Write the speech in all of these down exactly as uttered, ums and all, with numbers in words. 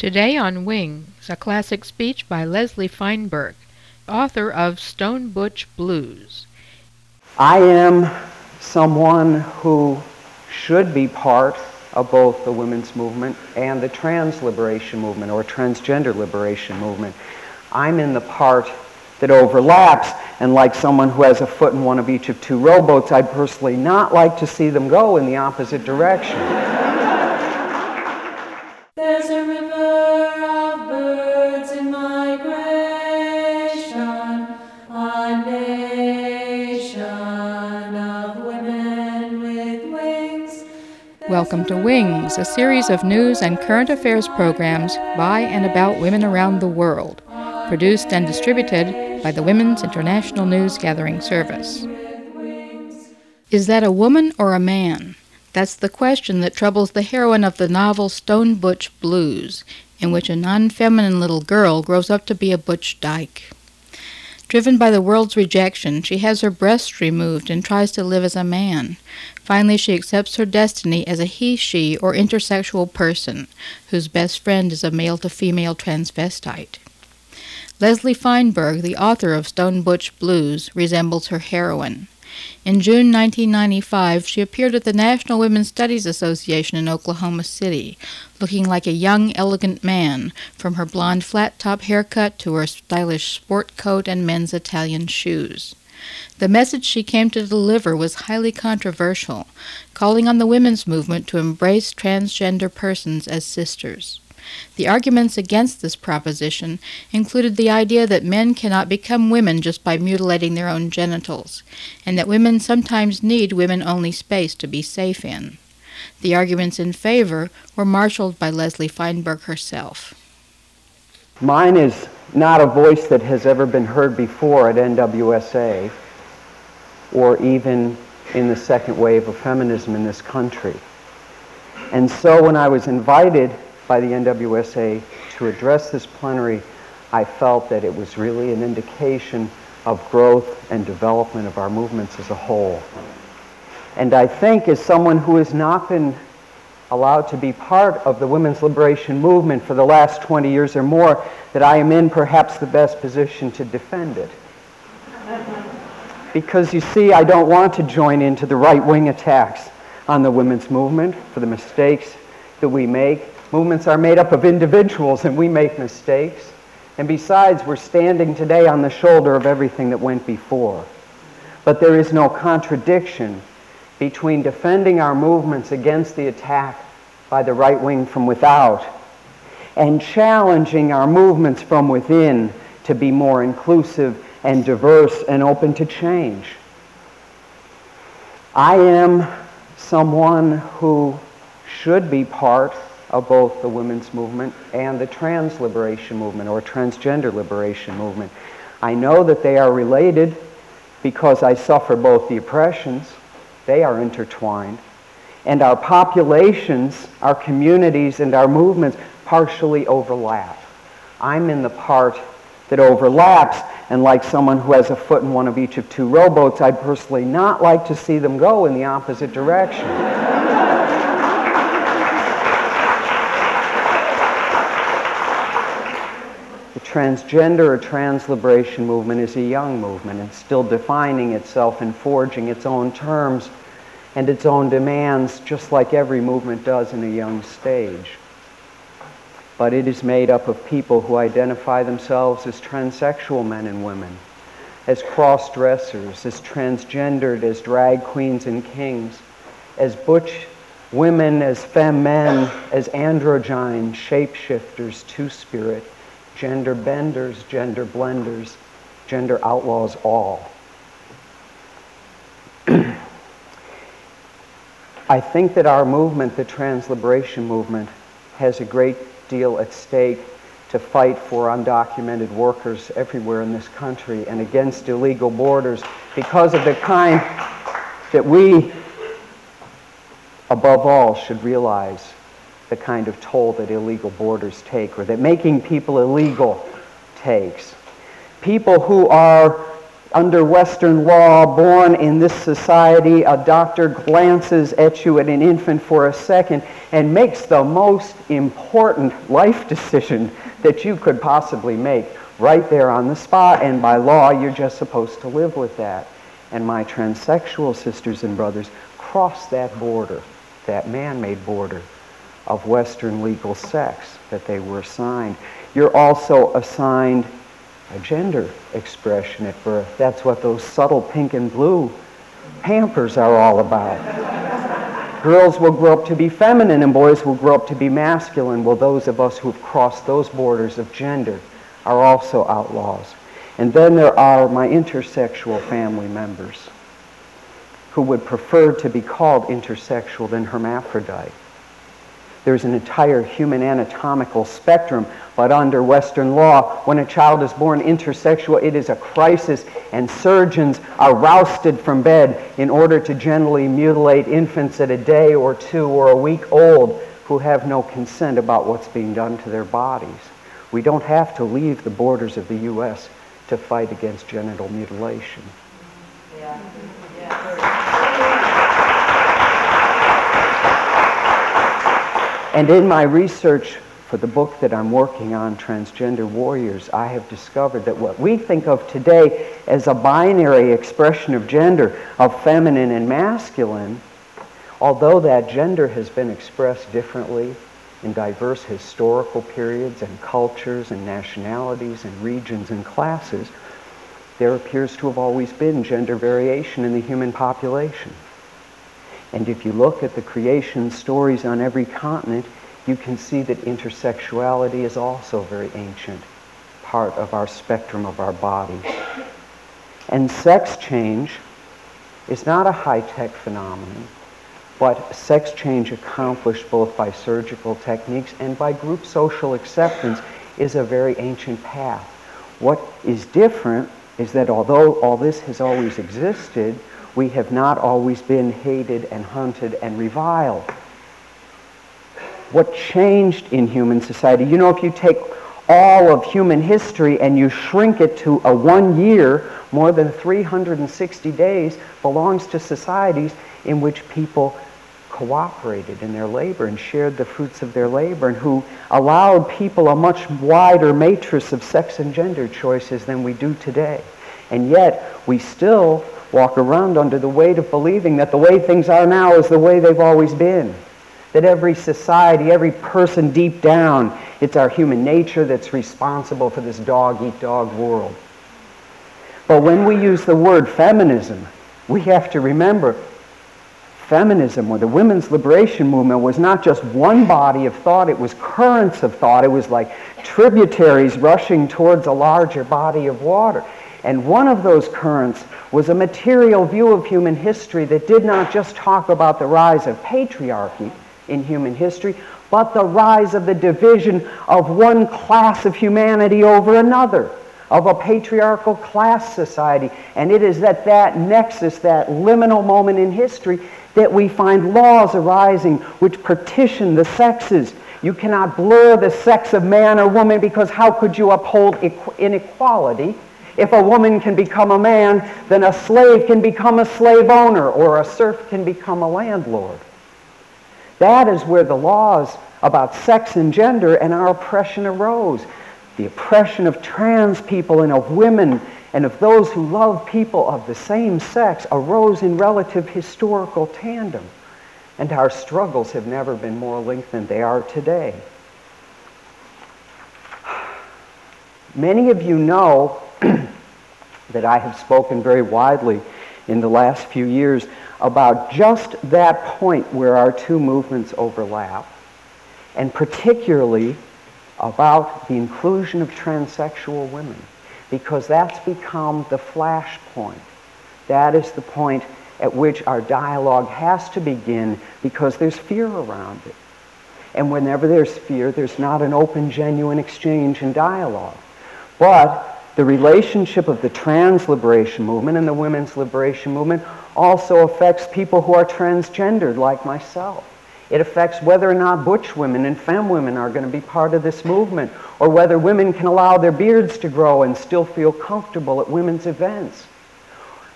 Today on Wings, a classic speech by Leslie Feinberg, author of Stone Butch Blues. I am someone who should be part of both the women's movement and the trans liberation movement or transgender liberation movement. I'm in the part that overlaps, and like someone who has a foot in one of each of two rowboats, I'd personally not like to see them go in the opposite direction. There's a river of birds in migration, a nation of women with wings. Welcome to Wings, a series of news and current affairs programs by and about women around the world, produced and distributed by the Women's International News Gathering Service. Is that a woman or a man? That's the question that troubles the heroine of the novel Stone Butch Blues, in which a non-feminine little girl grows up to be a butch dyke. Driven by the world's rejection, she has her breasts removed and tries to live as a man. Finally, she accepts her destiny as a he, she, or intersexual person, whose best friend is a male-to-female transvestite. Leslie Feinberg, the author of Stone Butch Blues, resembles her heroine. In June nineteen ninety-five, she appeared at the National Women's Studies Association in Oklahoma City, looking like a young, elegant man, from her blonde flat-top haircut to her stylish sport coat and men's Italian shoes. The message she came to deliver was highly controversial, calling on the women's movement to embrace transgender persons as sisters. The arguments against this proposition included the idea that men cannot become women just by mutilating their own genitals, and that women sometimes need women-only space to be safe in. The arguments in favor were marshaled by Leslie Feinberg herself. Mine is not a voice that has ever been heard before at N W S A or even in the second wave of feminism in this country. And so when I was invited by the N W S A to address this plenary, I felt that it was really an indication of growth and development of our movements as a whole. And I think as someone who has not been allowed to be part of the women's liberation movement for the last twenty years or more, that I am in perhaps the best position to defend it. Because you see, I don't want to join into the right-wing attacks on the women's movement for the mistakes that we make. Movements are made up of individuals, and we make mistakes. And besides, we're standing today on the shoulder of everything that went before. But there is no contradiction between defending our movements against the attack by the right wing from without and challenging our movements from within to be more inclusive and diverse and open to change. I am someone who should be part of both the women's movement and the trans liberation movement or transgender liberation movement. I know that they are related because I suffer both the oppressions. They are intertwined. And our populations, our communities, and our movements partially overlap. I'm in the part that overlaps, and like someone who has a foot in one of each of two rowboats, I'd personally not like to see them go in the opposite direction. Transgender or trans liberation movement is a young movement. It's still defining itself and forging its own terms and its own demands, just like every movement does in a young stage. But it is made up of people who identify themselves as transsexual men and women, as cross-dressers, as transgendered, as drag queens and kings, as butch women, as femme men, as androgyne, shapeshifters, two-spirit, gender benders, gender blenders, gender outlaws, all. I think that our movement, the trans liberation movement, has a great deal at stake to fight for undocumented workers everywhere in this country and against illegal borders because of the kind that we, above all, should realize the kind of toll that illegal borders take, or that making people illegal takes. People who are under Western law, born in this society, a doctor glances at you, at an infant, for a second and makes the most important life decision that you could possibly make right there on the spot, and by law, you're just supposed to live with that. And my transsexual sisters and brothers cross that border, that man-made border of Western legal sex that they were assigned. You're also assigned a gender expression at birth. That's what those subtle pink and blue Pampers are all about. Girls will grow up to be feminine and boys will grow up to be masculine. Well, those of us who've crossed those borders of gender are also outlaws. And then there are my intersexual family members who would prefer to be called intersexual than hermaphrodite. There's an entire human anatomical spectrum, but under Western law, when a child is born intersexual, it is a crisis, and surgeons are rousted from bed in order to gently mutilate infants at a day or two or a week old who have no consent about what's being done to their bodies. We don't have to leave the borders of the U S to fight against genital mutilation. Yeah. Yeah. And in my research for the book that I'm working on, Transgender Warriors, I have discovered that what we think of today as a binary expression of gender, of feminine and masculine, although that gender has been expressed differently in diverse historical periods and cultures and nationalities and regions and classes, there appears to have always been gender variation in the human population. And if you look at the creation stories on every continent, you can see that intersexuality is also a very ancient part of our spectrum of our bodies. And sex change is not a high-tech phenomenon, but sex change accomplished both by surgical techniques and by group social acceptance is a very ancient path. What is different is that although all this has always existed, we have not always been hated and hunted and reviled. What changed in human society? You know, if you take all of human history and you shrink it to a one year, more than three hundred sixty days belongs to societies in which people cooperated in their labor and shared the fruits of their labor, and who allowed people a much wider matrix of sex and gender choices than we do today. And yet, we still walk around under the weight of believing that the way things are now is the way they've always been. That every society, every person deep down, it's our human nature that's responsible for this dog-eat-dog world. But when we use the word feminism, we have to remember feminism, or the women's liberation movement, was not just one body of thought, it was currents of thought. It was like tributaries rushing towards a larger body of water. And one of those currents was a material view of human history that did not just talk about the rise of patriarchy in human history, but the rise of the division of one class of humanity over another, of a patriarchal class society. And it is at that nexus, that liminal moment in history, that we find laws arising which partition the sexes. You cannot blur the sex of man or woman, because how could you uphold inequality? If a woman can become a man, then a slave can become a slave owner, or a serf can become a landlord. That is where the laws about sex and gender and our oppression arose. The oppression of trans people and of women and of those who love people of the same sex arose in relative historical tandem. And our struggles have never been more linked than they are today. Many of you know that I have spoken very widely in the last few years about just that point where our two movements overlap, and particularly about the inclusion of transsexual women, because that's become the flashpoint. That is the point at which our dialogue has to begin, because there's fear around it. And whenever there's fear, there's not an open, genuine exchange and dialogue. But the relationship of the trans liberation movement and the women's liberation movement also affects people who are transgendered, like myself. It affects whether or not butch women and femme women are going to be part of this movement, or whether women can allow their beards to grow and still feel comfortable at women's events.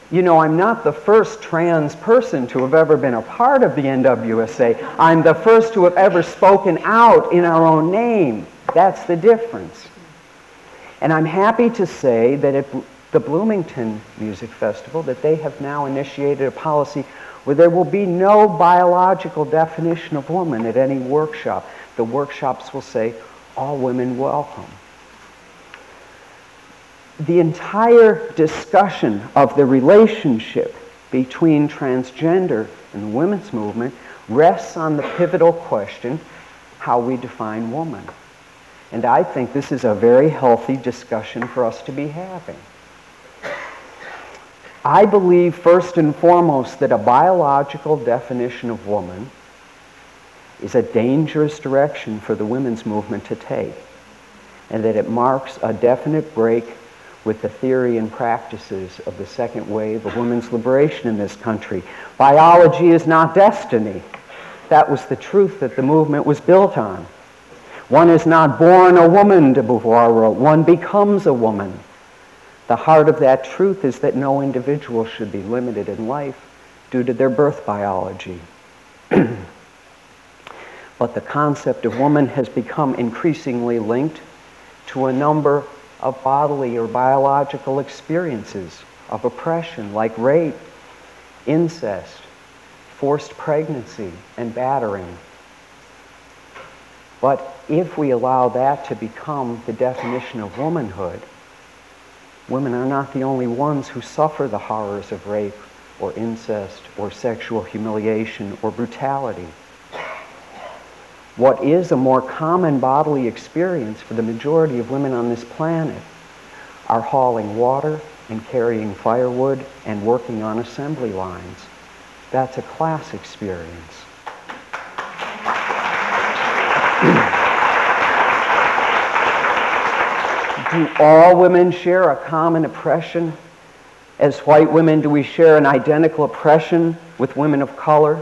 You know, I'm not the first trans person to have ever been a part of the N W S A. I'm the first to have ever spoken out in our own name. That's the difference. And I'm happy to say that at the Bloomington Music Festival, that they have now initiated a policy where there will be no biological definition of woman at any workshop. The workshops will say, all women welcome. The entire discussion of the relationship between transgender and the women's movement rests on the pivotal question, how we define woman. And I think this is a very healthy discussion for us to be having. I believe first and foremost that a biological definition of woman is a dangerous direction for the women's movement to take, and that it marks a definite break with the theory and practices of the second wave of women's liberation in this country. Biology is not destiny. That was the truth that the movement was built on. One is not born a woman, de Beauvoir wrote. One becomes a woman. The heart of that truth is that no individual should be limited in life due to their birth biology. But the concept of woman has become increasingly linked to a number of bodily or biological experiences of oppression, like rape, incest, forced pregnancy, and battering. But if we allow that to become the definition of womanhood, women are not the only ones who suffer the horrors of rape or incest or sexual humiliation or brutality. What is a more common bodily experience for the majority of women on this planet are hauling water and carrying firewood and working on assembly lines. That's a class experience. Do all women share a common oppression? As white women, do we share an identical oppression with women of color?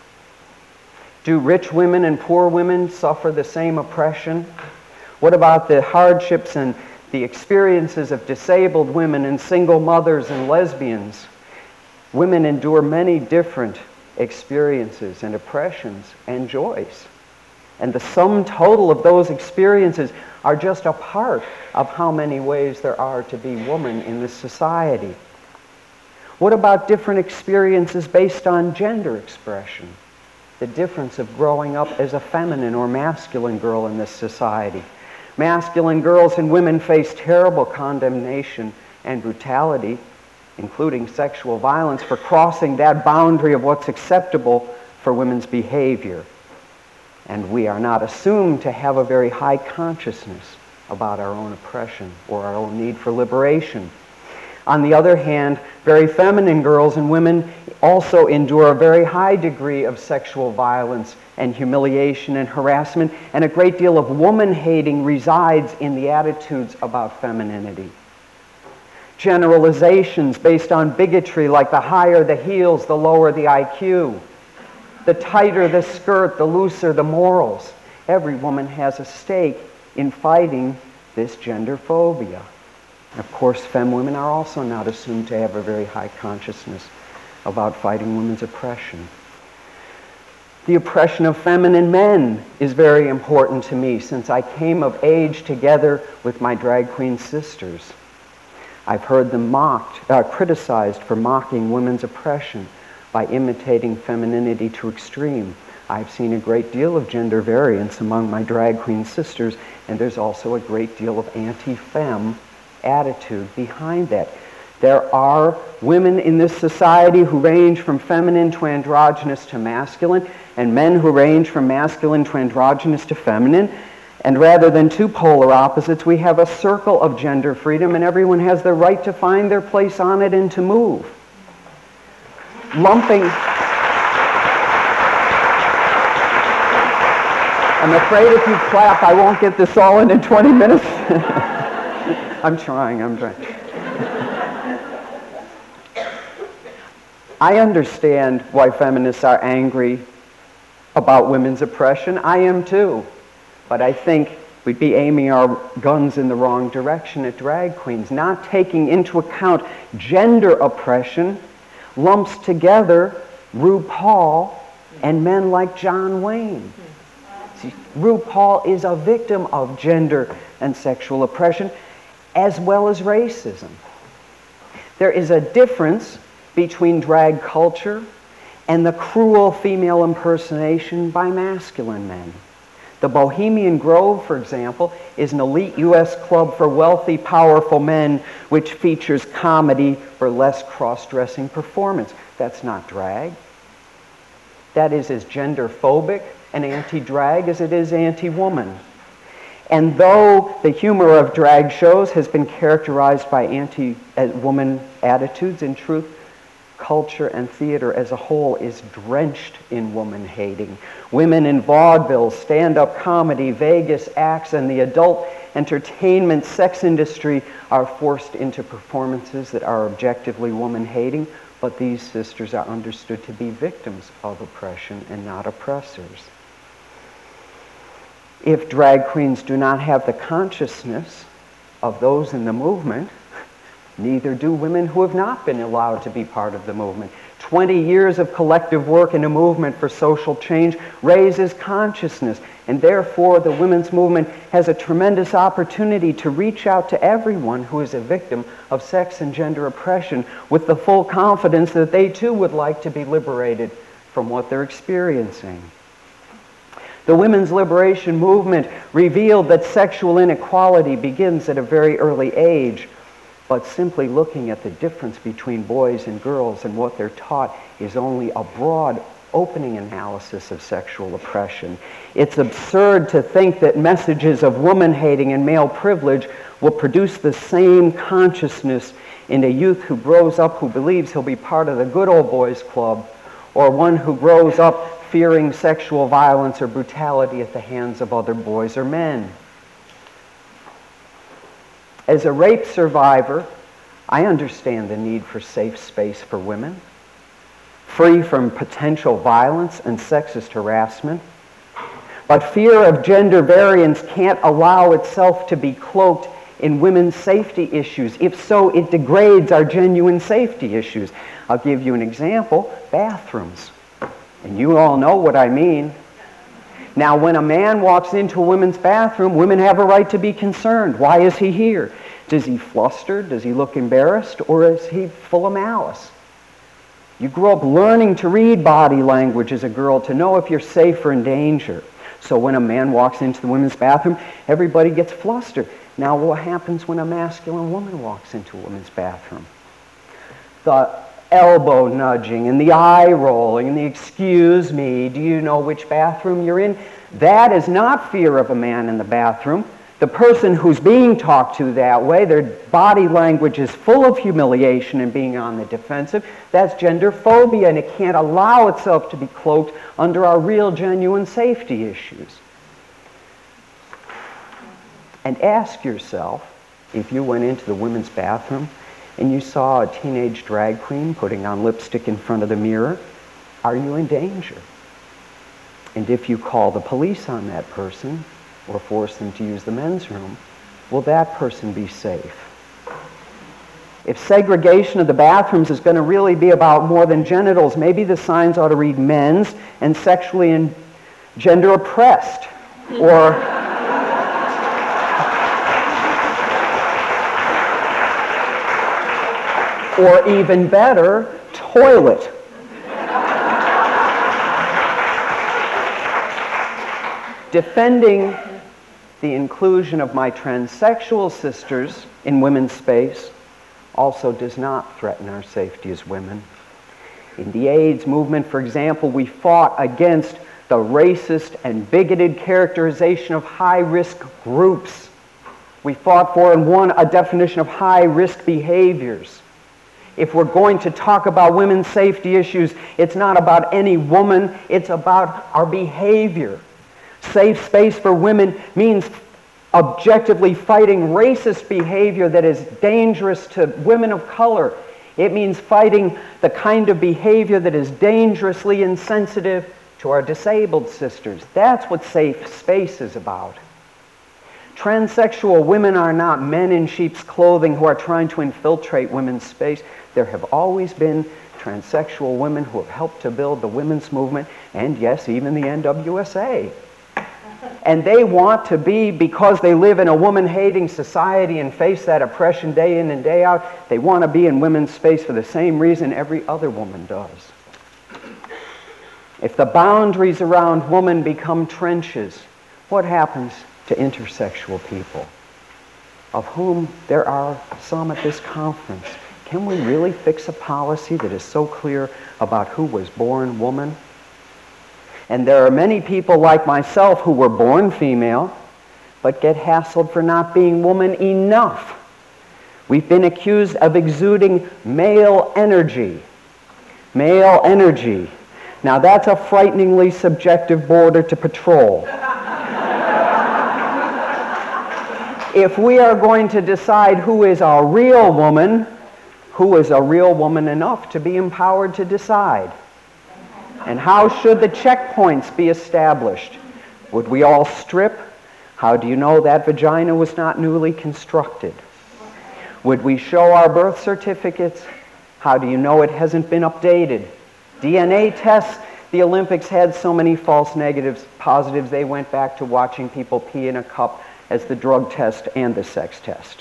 Do rich women and poor women suffer the same oppression? What about the hardships and the experiences of disabled women and single mothers and lesbians? Women endure many different experiences and oppressions and joys. And the sum total of those experiences are just a part of how many ways there are to be woman in this society. What about different experiences based on gender expression? The difference of growing up as a feminine or masculine girl in this society. Masculine girls and women face terrible condemnation and brutality, including sexual violence, for crossing that boundary of what's acceptable for women's behavior. And we are not assumed to have a very high consciousness about our own oppression or our own need for liberation. On the other hand, very feminine girls and women also endure a very high degree of sexual violence and humiliation and harassment, and a great deal of woman-hating resides in the attitudes about femininity. Generalizations based on bigotry, like the higher the heels, the lower the I Q. The tighter the skirt, the looser the morals. Every woman has a stake in fighting this gender phobia. Of course, femme women are also not assumed to have a very high consciousness about fighting women's oppression. The oppression of feminine men is very important to me, since I came of age together with my drag queen sisters. I've heard them mocked, uh, criticized for mocking women's oppression by imitating femininity to extreme. I've seen a great deal of gender variance among my drag queen sisters, and there's also a great deal of anti-femme attitude behind that. There are women in this society who range from feminine to androgynous to masculine, and men who range from masculine to androgynous to feminine. And rather than two polar opposites, we have a circle of gender freedom, and everyone has the right to find their place on it and to move. Lumping... I'm afraid if you clap, I won't get this all in in twenty minutes. I'm trying, I'm trying. I understand why feminists are angry about women's oppression. I am too. But I think We'd be aiming our guns in the wrong direction at drag queens, not taking into account gender oppression lumps together RuPaul and men like John Wayne. See, RuPaul is a victim of gender and sexual oppression as well as racism. There is a difference between drag culture and the cruel female impersonation by masculine men. The Bohemian Grove, for example, is an elite U S club for wealthy, powerful men which features comedy, burlesque, cross-dressing performance. That's not drag. That is as gender-phobic and anti-drag as it is anti-woman. And though the humor of drag shows has been characterized by anti-woman attitudes, in truth, culture and theater as a whole is drenched in woman-hating. Women in vaudeville, stand-up comedy, Vegas acts, and the adult entertainment sex industry are forced into performances that are objectively woman-hating, but these sisters are understood to be victims of oppression and not oppressors. If drag queens do not have the consciousness of those in the movement, neither do women who have not been allowed to be part of the movement. Twenty years of collective work in a movement for social change raises consciousness, and therefore the women's movement has a tremendous opportunity to reach out to everyone who is a victim of sex and gender oppression with the full confidence that they too would like to be liberated from what they're experiencing. The women's liberation movement revealed that sexual inequality begins at a very early age, but simply looking at the difference between boys and girls and what they're taught is only a broad opening analysis of sexual oppression. It's absurd to think that messages of woman-hating and male privilege will produce the same consciousness in a youth who grows up who believes he'll be part of the good old boys club, or one who grows up fearing sexual violence or brutality at the hands of other boys or men. As a rape survivor, I understand the need for safe space for women, free from potential violence and sexist harassment. But fear of gender variance can't allow itself to be cloaked in women's safety issues. If so, it degrades our genuine safety issues. I'll give you an example: bathrooms. And you all know what I mean. Now, when a man walks into a women's bathroom, women have a right to be concerned. Why is he here? Does he fluster? Does he look embarrassed? Or is he full of malice? You grow up learning to read body language as a girl to know if you're safe or in danger. So when a man walks into the women's bathroom, everybody gets flustered. Now, what happens when a masculine woman walks into a women's bathroom? The elbow nudging and the eye rolling and the excuse me, do you know which bathroom you're in? That is not fear of a man in the bathroom. The person who's being talked to that way, their body language is full of humiliation and being on the defensive. That's gender phobia, and it can't allow itself to be cloaked under our real, genuine safety issues. And ask yourself, if you went into the women's bathroom and you saw a teenage drag queen putting on lipstick in front of the mirror, are you in danger? And if you call the police on that person or force them to use the men's room, will that person be safe? If segregation of the bathrooms is going to really be about more than genitals, maybe the signs ought to read men's and sexually and gender oppressed, or or even better, toilet. Defending the inclusion of my transsexual sisters in women's space also does not threaten our safety as women. In the AIDS movement, for example, we fought against the racist and bigoted characterization of high-risk groups. We fought for and won a definition of high-risk behaviors. If we're going to talk about women's safety issues, it's not about any woman, it's about our behavior. Safe space for women means objectively fighting racist behavior that is dangerous to women of color. It means fighting the kind of behavior that is dangerously insensitive to our disabled sisters. That's what safe space is about. Transsexual women are not men in sheep's clothing who are trying to infiltrate women's space. There have always been transsexual women who have helped to build the women's movement, and yes, even the N W S A. And they want to be, because they live in a woman-hating society and face that oppression day in and day out, they want to be in women's space for the same reason every other woman does. If the boundaries around woman become trenches, what happens to intersexual people, of whom there are some at this conference? Can we really fix a policy that is so clear about who was born woman? And there are many people like myself who were born female, but get hassled for not being woman enough. We've been accused of exuding male energy. Male energy. Now that's a frighteningly subjective border to patrol. If we are going to decide who is a real woman, who is a real woman enough to be empowered to decide? And how should the checkpoints be established? Would we all strip? How do you know that vagina was not newly constructed? Would we show our birth certificates? How do you know it hasn't been updated? D N A tests, the Olympics had so many false negatives, positives, they went back to watching people pee in a cup as the drug test and the sex test.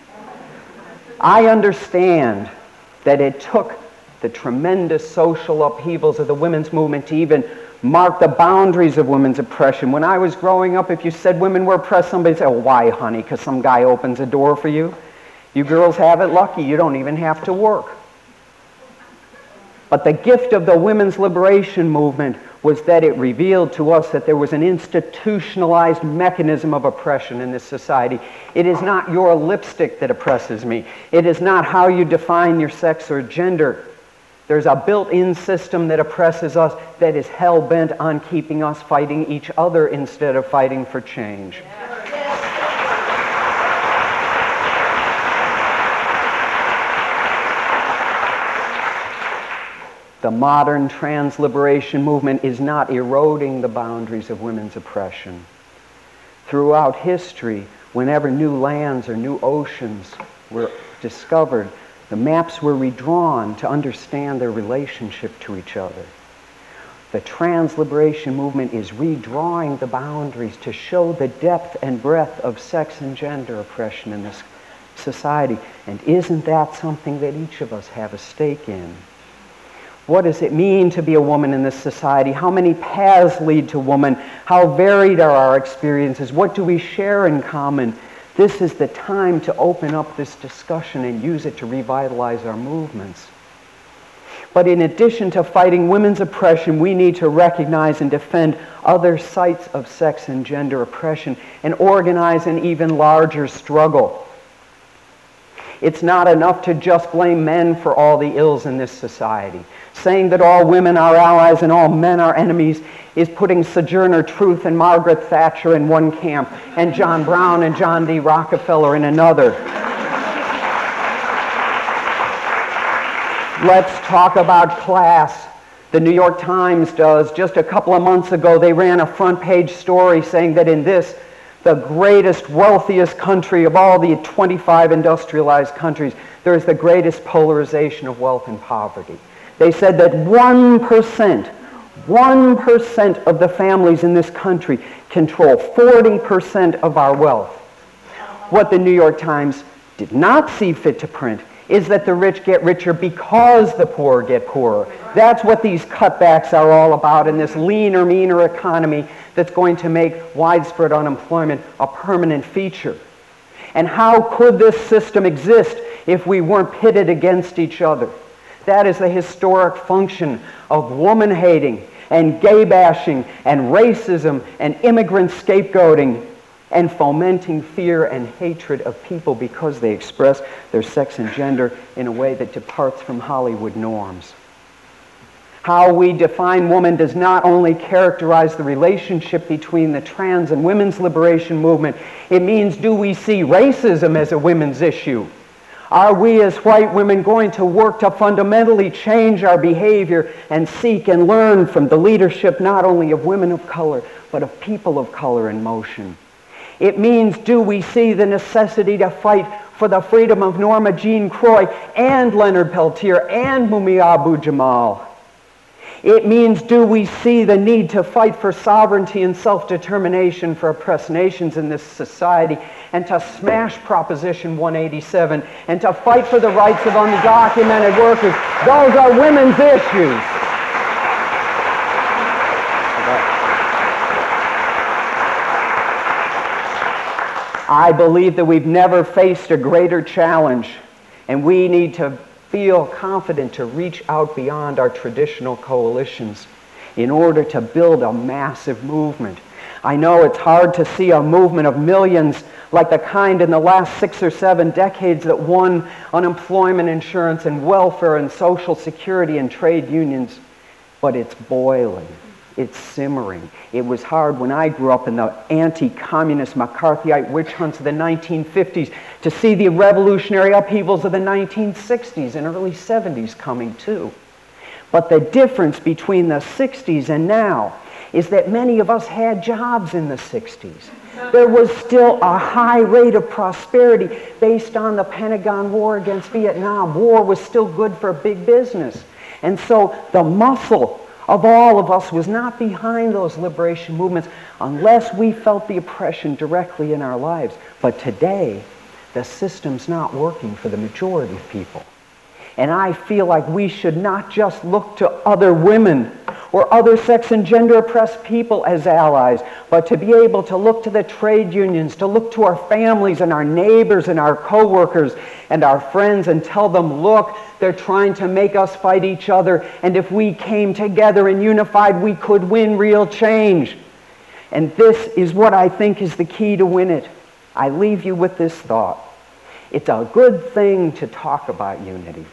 I understand that it took the tremendous social upheavals of the women's movement to even mark the boundaries of women's oppression. When I was growing up, if you said women were oppressed, somebody said, oh, why, honey? Because some guy opens a door for you? You girls have it lucky. You don't even have to work. But the gift of the women's liberation movement was that it revealed to us that there was an institutionalized mechanism of oppression in this society. It is not your lipstick that oppresses me. It is not how you define your sex or gender. There's a built-in system that oppresses us that is hell-bent on keeping us fighting each other instead of fighting for change. The modern trans-liberation movement is not eroding the boundaries of women's oppression. Throughout history, whenever new lands or new oceans were discovered, the maps were redrawn to understand their relationship to each other. The trans-liberation movement is redrawing the boundaries to show the depth and breadth of sex and gender oppression in this society. And isn't that something that each of us have a stake in? What does it mean to be a woman in this society? How many paths lead to woman? How varied are our experiences? What do we share in common? This is the time to open up this discussion and use it to revitalize our movements. But in addition to fighting women's oppression, we need to recognize and defend other sites of sex and gender oppression and organize an even larger struggle. It's not enough to just blame men for all the ills in this society. Saying that all women are allies and all men are enemies is putting Sojourner Truth and Margaret Thatcher in one camp and John Brown and John D. Rockefeller in another. Let's talk about class. The New York Times does. Just a couple of months ago, they ran a front page story saying that in this, the greatest, wealthiest country of all the twenty-five industrialized countries, there is the greatest polarization of wealth and poverty. They said that one percent, one percent of the families in this country control forty percent of our wealth. What the New York Times did not see fit to print is that the rich get richer because the poor get poorer. That's what these cutbacks are all about in this leaner, meaner economy that's going to make widespread unemployment a permanent feature. And how could this system exist if we weren't pitted against each other? That is the historic function of woman-hating and gay-bashing and racism and immigrant scapegoating and fomenting fear and hatred of people because they express their sex and gender in a way that departs from Hollywood norms. How we define woman does not only characterize the relationship between the trans and women's liberation movement, it means, do we see racism as a women's issue? Are we as white women going to work to fundamentally change our behavior and seek and learn from the leadership not only of women of color, but of people of color in motion? It means, do we see the necessity to fight for the freedom of Norma Jean Croy and Leonard Peltier and Mumia Abu-Jamal? It means, do we see the need to fight for sovereignty and self-determination for oppressed nations in this society, and to smash Proposition one eighty-seven, and to fight for the rights of undocumented workers? Those are women's issues. I believe that we've never faced a greater challenge, and we need to feel confident to reach out beyond our traditional coalitions in order to build a massive movement. I know it's hard to see a movement of millions like the kind in the last six or seven decades that won unemployment insurance and welfare and social security and trade unions, but it's boiling. It's simmering. It was hard when I grew up in the anti-communist McCarthyite witch hunts of the nineteen fifties to see the revolutionary upheavals of the nineteen sixties and early seventies coming too. But the difference between the sixties and now is that many of us had jobs in the sixties. There was still a high rate of prosperity based on the Pentagon War against Vietnam. War was still good for big business. And so the muscle of all of us was not behind those liberation movements unless we felt the oppression directly in our lives. But today, the system's not working for the majority of people. And I feel like we should not just look to other women or other sex and gender oppressed people as allies, but to be able to look to the trade unions, to look to our families and our neighbors and our coworkers and our friends and tell them, look, they're trying to make us fight each other, and if we came together and unified, we could win real change. And this is what I think is the key to win it. I leave you with this thought. It's a good thing to talk about unity,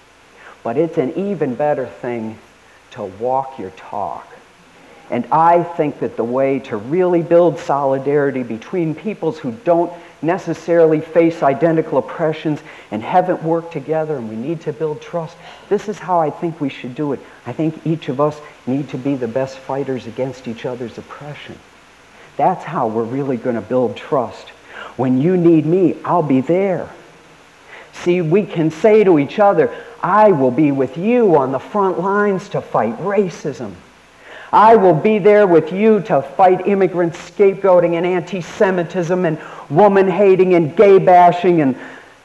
but it's an even better thing to walk your talk. And I think that the way to really build solidarity between peoples who don't necessarily face identical oppressions and haven't worked together, and we need to build trust, this is how I think we should do it. I think each of us need to be the best fighters against each other's oppression. That's how we're really going to build trust. When you need me, I'll be there. See, we can say to each other, I will be with you on the front lines to fight racism. I will be there with you to fight immigrant scapegoating and anti-Semitism and woman-hating and gay-bashing, and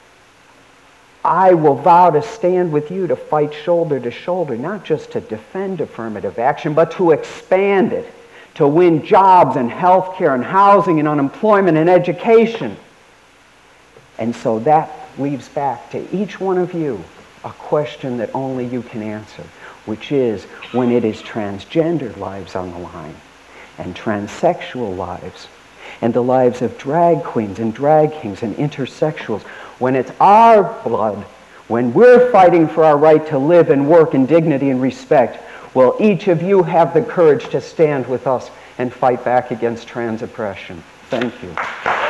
I will vow to stand with you to fight shoulder to shoulder, not just to defend affirmative action, but to expand it, to win jobs and health care and housing and unemployment and education. And so that leaves back to each one of you a question that only you can answer, which is, when it is transgender lives on the line, and transsexual lives, and the lives of drag queens and drag kings and intersexuals, when it's our blood, when we're fighting for our right to live and work in dignity and respect, will each of you have the courage to stand with us and fight back against trans oppression? Thank you.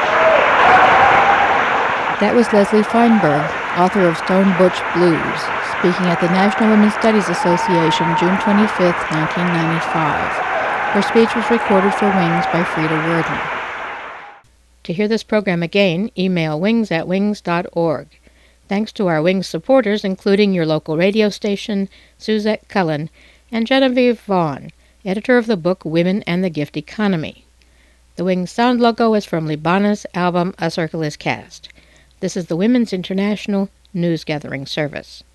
That was Leslie Feinberg, author of Stone Butch Blues, speaking at the National Women's Studies Association June twenty-fifth, nineteen ninety-five. Her speech was recorded for Wings by Frida Worden. To hear this program again, email wings at wings dot org. Thanks to our Wings supporters, including your local radio station, Suzette Cullen, and Genevieve Vaughn, editor of the book Women and the Gift Economy. The Wings sound logo is from Libana's album A Circle is Cast. This is the Women's International News Gathering Service.